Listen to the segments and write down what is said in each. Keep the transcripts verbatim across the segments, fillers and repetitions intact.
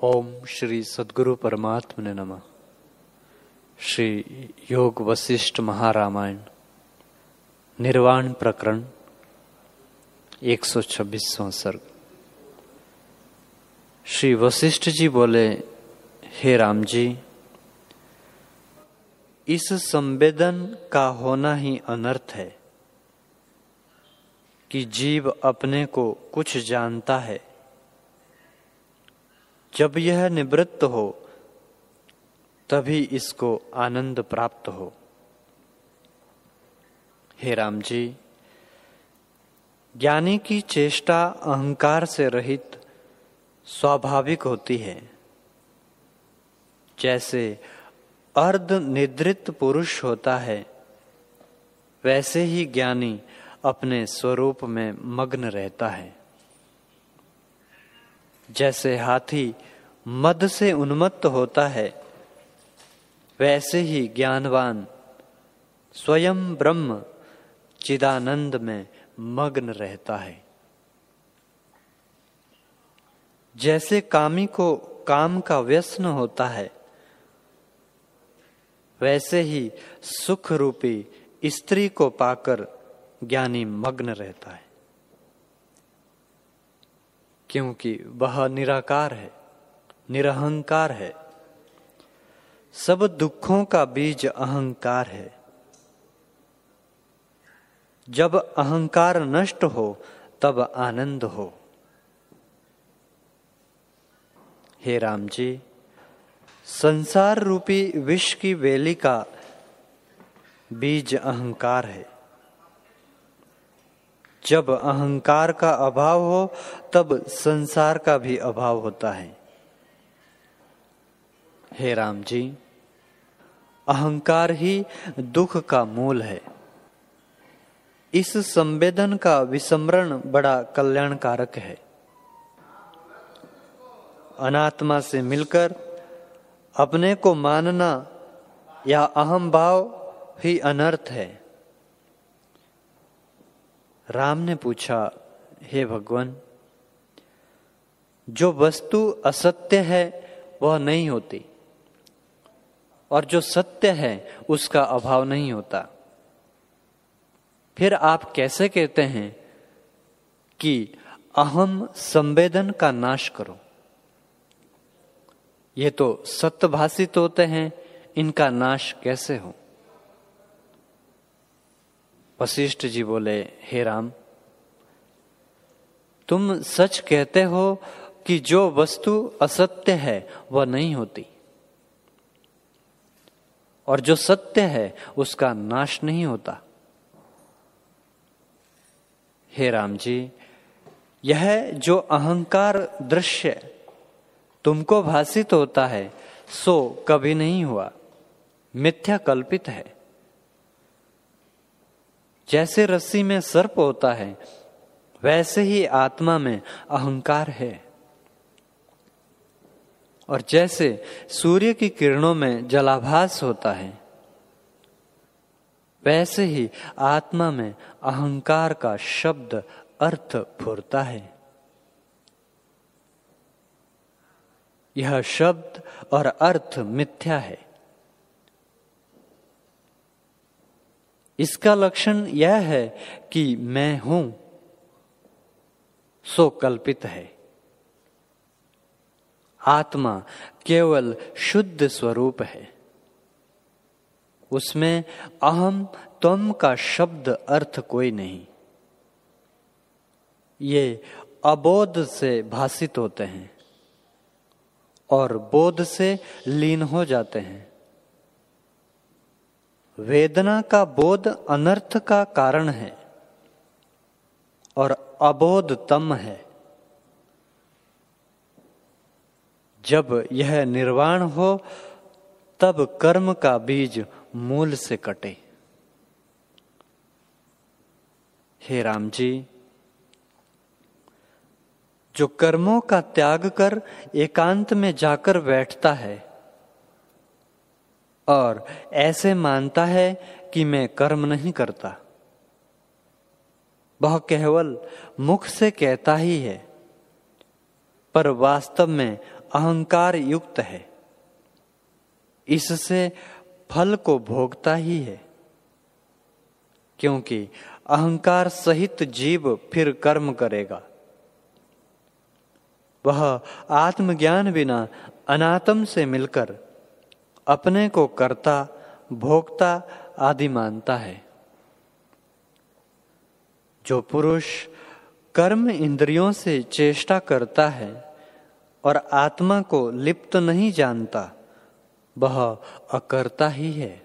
ओम श्री सद्गुरु परमात्मने नमः। श्री योग वशिष्ठ महारामायण निर्वाण प्रकरण एक सौ छब्बीसवां सर्ग। श्री वशिष्ठ जी बोले, हे राम जी, इस संवेदन का होना ही अनर्थ है कि जीव अपने को कुछ जानता है। जब यह निवृत्त हो तभी इसको आनंद प्राप्त हो। हे राम जी, ज्ञानी की चेष्टा अहंकार से रहित स्वाभाविक होती है। जैसे अर्ध निद्रित पुरुष होता है, वैसे ही ज्ञानी अपने स्वरूप में मग्न रहता है। जैसे हाथी मद से उन्मत्त होता है, वैसे ही ज्ञानवान स्वयं ब्रह्म चिदानंद में मग्न रहता है। जैसे कामी को काम का व्यसन होता है, वैसे ही सुख रूपी स्त्री को पाकर ज्ञानी मग्न रहता है, क्योंकि वह निराकार है, निरहंकार है। सब दुखों का बीज अहंकार है। जब अहंकार नष्ट हो तब आनंद हो। हे राम जी, संसार रूपी विष की वेली का बीज अहंकार है। जब अहंकार का अभाव हो तब संसार का भी अभाव होता है। हे राम जी, अहंकार ही दुख का मूल है। इस संवेदन का विस्मरण बड़ा कल्याणकारक है। अनात्मा से मिलकर अपने को मानना या अहम भाव ही अनर्थ है। राम ने पूछा, हे भगवान, जो वस्तु असत्य है वह नहीं होती, और जो सत्य है उसका अभाव नहीं होता। फिर आप कैसे कहते हैं कि अहम संवेदन का नाश करो? ये तो सत्य भाषित होते हैं, इनका नाश कैसे हो? वशिष्ठ जी बोले, हे राम, तुम सच कहते हो कि जो वस्तु असत्य है वह नहीं होती, और जो सत्य है उसका नाश नहीं होता। हे राम जी, यह जो अहंकार दृश्य तुमको भासित होता है सो कभी नहीं हुआ, मिथ्या कल्पित है। जैसे रस्सी में सर्प होता है, वैसे ही आत्मा में अहंकार है। और जैसे सूर्य की किरणों में जलाभास होता है, वैसे ही आत्मा में अहंकार का शब्द अर्थ फुरता है। यह शब्द और अर्थ मिथ्या है। इसका लक्षण यह है कि मैं हूं सो कल्पित है। आत्मा केवल शुद्ध स्वरूप है। उसमें अहम त्वम का शब्द अर्थ कोई नहीं। ये अबोध से भासित होते हैं और बोध से लीन हो जाते हैं। वेदना का बोध अनर्थ का कारण है और अबोध तम है। जब यह निर्वाण हो तब कर्म का बीज मूल से कटे। हे राम जी, जो कर्मों का त्याग कर एकांत में जाकर बैठता है और ऐसे मानता है कि मैं कर्म नहीं करता, वह केवल मुख से कहता ही है, पर वास्तव में अहंकार युक्त है, इससे फल को भोगता ही है, क्योंकि अहंकार सहित जीव फिर कर्म करेगा। वह आत्मज्ञान बिना अनात्म से मिलकर अपने को कर्ता, भोक्ता आदि मानता है। जो पुरुष कर्म इंद्रियों से चेष्टा करता है और आत्मा को लिप्त नहीं जानता, वह अकर्ता ही है।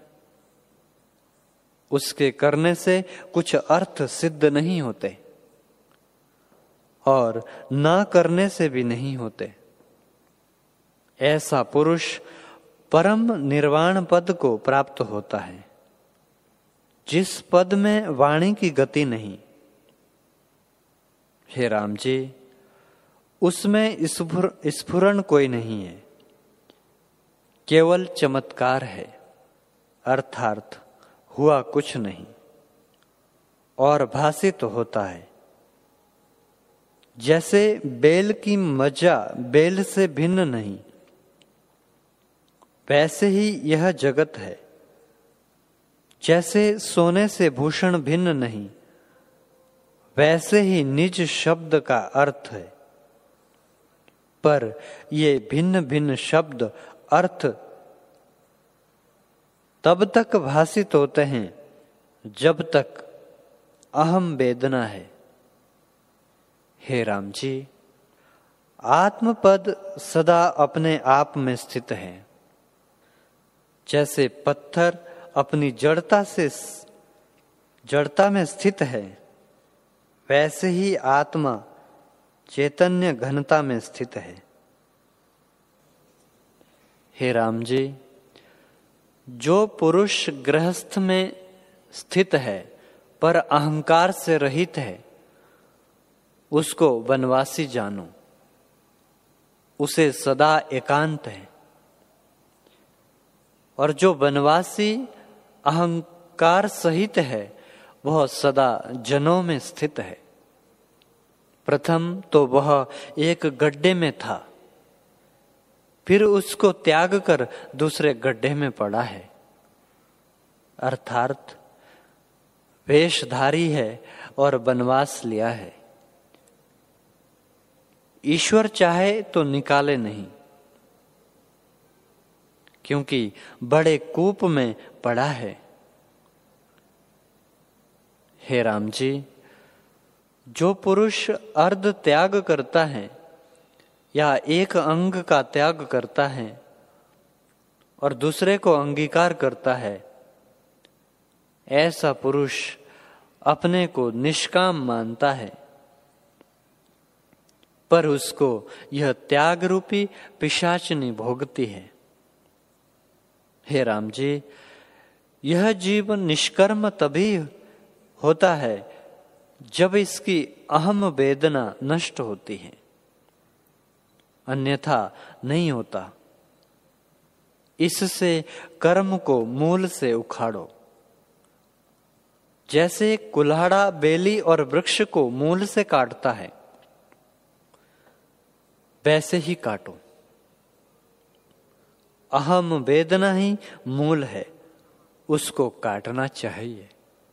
उसके करने से कुछ अर्थ सिद्ध नहीं होते और ना करने से भी नहीं होते। ऐसा पुरुष परम निर्वाण पद को प्राप्त होता है, जिस पद में वाणी की गति नहीं। हे राम जी, उसमें स्फुरण कोई नहीं है, केवल चमत्कार है, अर्थात हुआ कुछ नहीं और भासित तो होता है। जैसे बेल की मज्जा बेल से भिन्न नहीं, वैसे ही यह जगत है। जैसे सोने से भूषण भिन्न नहीं, वैसे ही निज शब्द का अर्थ है। पर ये भिन्न भिन्न शब्द अर्थ तब तक भासित होते हैं जब तक अहम वेदना है। हे राम जी, आत्मपद सदा अपने आप में स्थित है। जैसे पत्थर अपनी जड़ता से जड़ता में स्थित है, वैसे ही आत्मा चैतन्य घनता में स्थित है। हे राम जी, जो पुरुष गृहस्थ में स्थित है पर अहंकार से रहित है, उसको वनवासी जानो। उसे सदा एकांत है। और जो वनवासी अहंकार सहित है, वह सदा जनों में स्थित है। प्रथम तो वह एक गड्ढे में था, फिर उसको त्याग कर दूसरे गड्ढे में पड़ा है। अर्थात वेशधारी है और वनवास लिया है। ईश्वर चाहे तो निकाले नहीं, क्योंकि बड़े कूप में पड़ा है। हे राम जी, जो पुरुष अर्ध त्याग करता है या एक अंग का त्याग करता है और दूसरे को अंगीकार करता है, ऐसा पुरुष अपने को निष्काम मानता है। पर उसको यह त्याग रूपी पिशाचनी भोगती है। हे राम जी, यह जीवन निष्कर्म तभी होता है जब इसकी अहम वेदना नष्ट होती है, अन्यथा नहीं होता। इससे कर्म को मूल से उखाड़ो। जैसे कुल्हाड़ा बेली और वृक्ष को मूल से काटता है, वैसे ही काटो। अहम वेदना ही मूल है, उसको काटना चाहिए।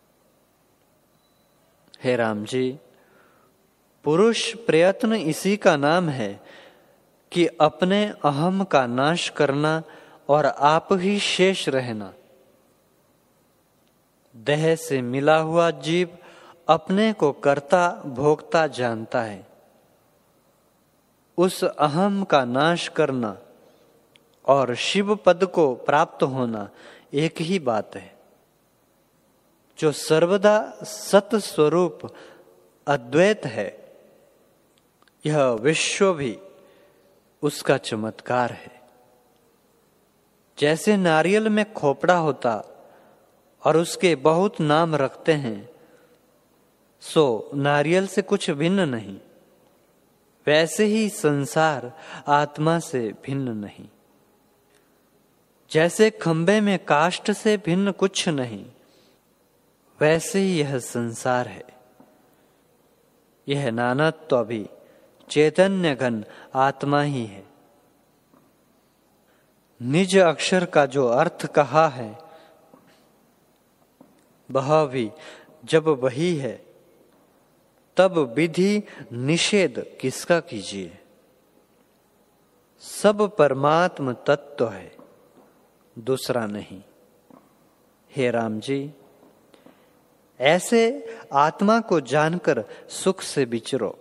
हे राम जी, पुरुष प्रयत्न इसी का नाम है कि अपने अहम का नाश करना और आप ही शेष रहना। देह से मिला हुआ जीव अपने को कर्ता भोक्ता जानता है। उस अहम का नाश करना और शिव पद को प्राप्त होना एक ही बात है। जो सर्वदा सत स्वरूप अद्वैत है, यह विश्व भी उसका चमत्कार है। जैसे नारियल में खोपड़ा होता और उसके बहुत नाम रखते हैं, सो नारियल से कुछ भिन्न नहीं, वैसे ही संसार आत्मा से भिन्न नहीं। जैसे खंबे में काष्ठ से भिन्न कुछ नहीं, वैसे ही यह संसार है। यह नानत्व भी चैतन्य घन आत्मा ही है। निज अक्षर का जो अर्थ कहा है वह भी जब वही है, तब विधि निषेध किसका कीजिए। सब परमात्म तत्व है, दूसरा नहीं। हे राम जी, ऐसे आत्मा को जानकर सुख से विचरो।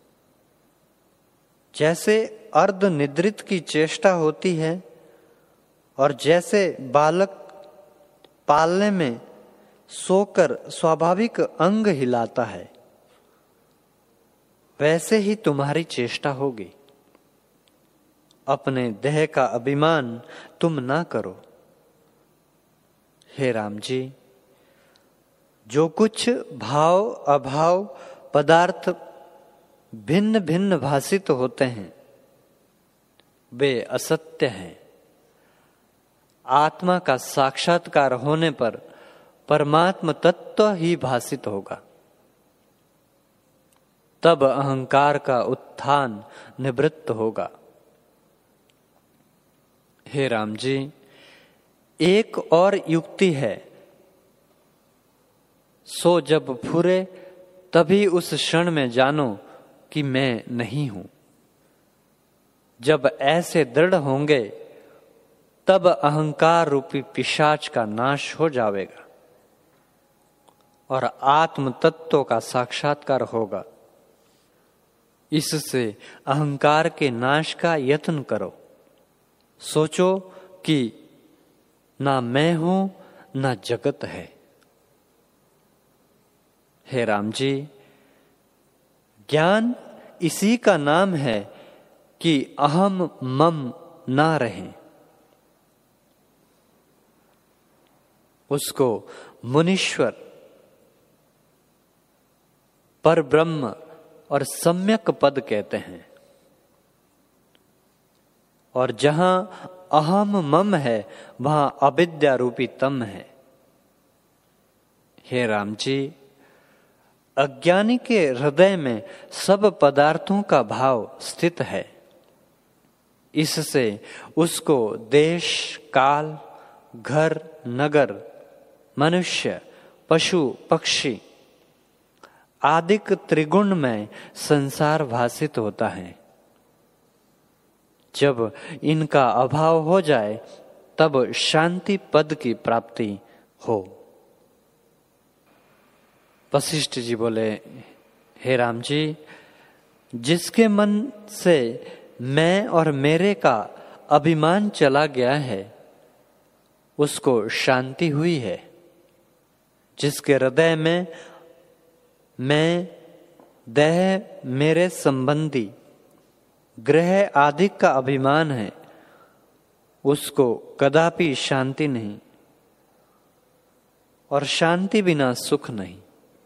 जैसे अर्ध निद्रित की चेष्टा होती है और जैसे बालक पालने में सोकर स्वाभाविक अंग हिलाता है, वैसे ही तुम्हारी चेष्टा होगी। अपने देह का अभिमान तुम ना करो। हे राम जी, जो कुछ भाव अभाव पदार्थ भिन्न भिन्न भासित होते हैं वे असत्य हैं। आत्मा का साक्षात्कार होने पर परमात्म तत्व ही भासित होगा। तब अहंकार का उत्थान निवृत्त होगा। हे राम जी, एक और युक्ति है। सो जब फुरे तभी उस क्षण में जानो कि मैं नहीं हूं। जब ऐसे दृढ़ होंगे तब अहंकार रूपी पिशाच का नाश हो जाएगा और आत्म तत्व का साक्षात्कार होगा। इससे अहंकार के नाश का यत्न करो। सोचो कि ना मैं हूं ना जगत है। हे राम जी, ज्ञान इसी का नाम है कि अहम मम ना रहे। उसको मुनीश्वर, पर ब्रह्म और सम्यक पद कहते हैं। और जहां अहम मम है वहां अविद्या रूपी तम है। हे राम जी, अज्ञानी के हृदय में सब पदार्थों का भाव स्थित है। इससे उसको देश काल घर नगर मनुष्य पशु पक्षी आदिक त्रिगुण में संसार भासित होता है। जब इनका अभाव हो जाए तब शांति पद की प्राप्ति हो। वशिष्ठ जी बोले, हे राम जी, जिसके मन से मैं और मेरे का अभिमान चला गया है उसको शांति हुई है। जिसके हृदय में मैं देह मेरे संबंधी ग्रह आदि का अभिमान है उसको कदापि शांति नहीं और शांति बिना सुख नहीं।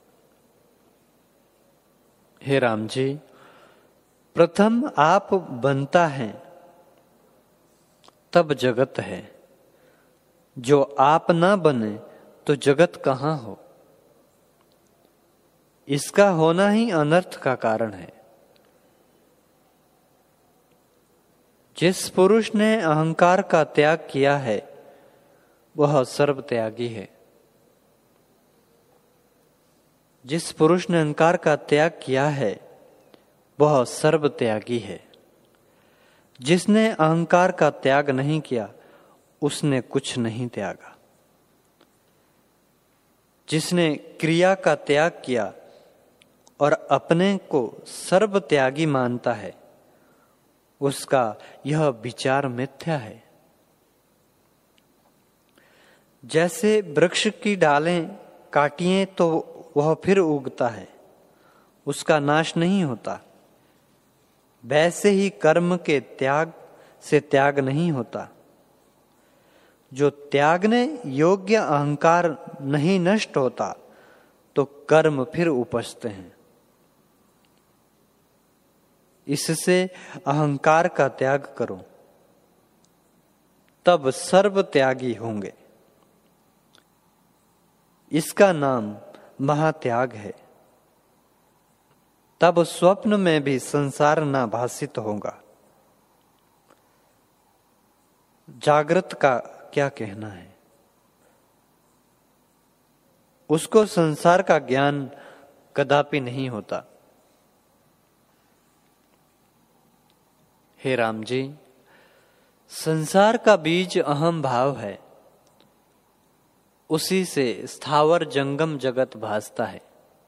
हे राम जी, प्रथम आप बनता है तब जगत है। जो आप ना बने तो जगत कहां हो। इसका होना ही अनर्थ का कारण है। जिस पुरुष ने अहंकार का त्याग किया है वह सर्व त्यागी है। जिस पुरुष ने अहंकार का त्याग किया है वह सर्व त्यागी है। जिसने अहंकार का त्याग नहीं किया उसने कुछ नहीं त्यागा। जिसने क्रिया का त्याग किया और अपने को सर्व त्यागी मानता है उसका यह विचार मिथ्या है। जैसे वृक्ष की डालें काटिए तो वह फिर उगता है, उसका नाश नहीं होता। वैसे ही कर्म के त्याग से त्याग नहीं होता। जो त्यागने योग्य अहंकार नहीं नष्ट होता तो कर्म फिर उपजते हैं। इससे अहंकार का त्याग करो, तब सर्व त्यागी होंगे। इसका नाम महात्याग है। तब स्वप्न में भी संसार ना भासित होगा। जागृत का क्या कहना है? उसको संसार का ज्ञान कदापि नहीं होता। हे राम जी, संसार का बीज अहम भाव है, उसी से स्थावर जंगम जगत भासता है।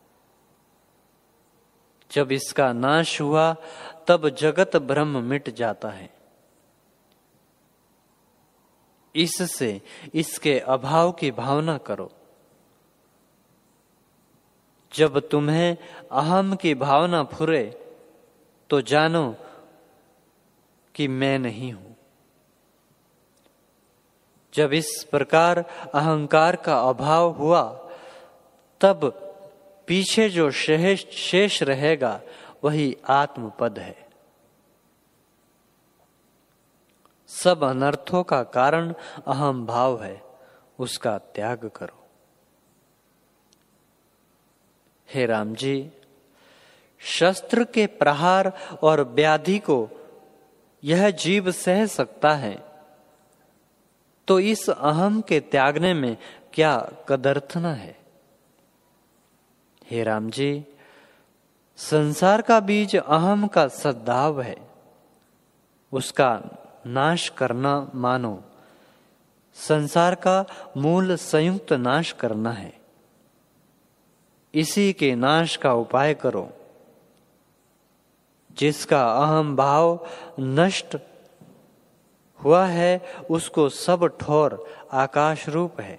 जब इसका नाश हुआ तब जगत ब्रह्म मिट जाता है। इससे इसके अभाव की भावना करो। जब तुम्हें अहम की भावना फुरे तो जानो कि मैं नहीं हूं। जब इस प्रकार अहंकार का अभाव हुआ तब पीछे जो शेष शेष रहेगा वही आत्मपद है। सब अनर्थों का कारण अहम भाव है, उसका त्याग करो। हे राम जी, शस्त्र के प्रहार और व्याधि को यह जीव सह सकता है, तो इस अहम के त्यागने में क्या कदर्थना है? हे राम जी, संसार का बीज अहम का सद्भाव है, उसका नाश करना मानो संसार का मूल संयुक्त नाश करना है। इसी के नाश का उपाय करो। जिसका अहम भाव नष्ट हुआ है उसको सब ठोर आकाश रूप है।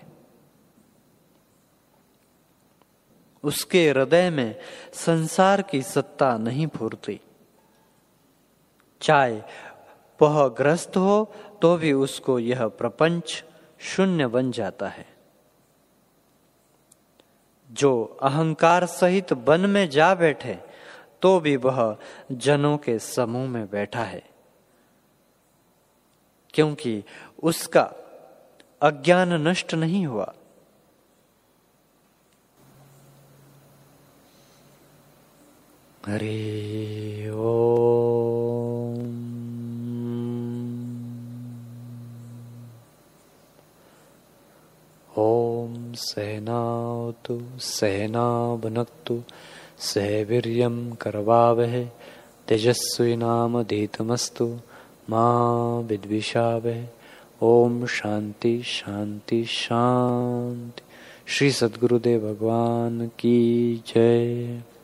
उसके हृदय में संसार की सत्ता नहीं फूरती। चाहे वह ग्रस्त हो तो भी उसको यह प्रपंच शून्य बन जाता है। जो अहंकार सहित वन में जा बैठे तो भी वह जनों के समूह में बैठा है, क्योंकि उसका अज्ञान नष्ट नहीं हुआ। हरि ओम। ओम सहनावतु सहना भुनक्तु सह वीर्यं करवावहै तेजस्विनामधीतमस्तु मां विद्विषावहै। ओम शांति शांति शांति। श्री सद्गुरुदेव भगवान की जय।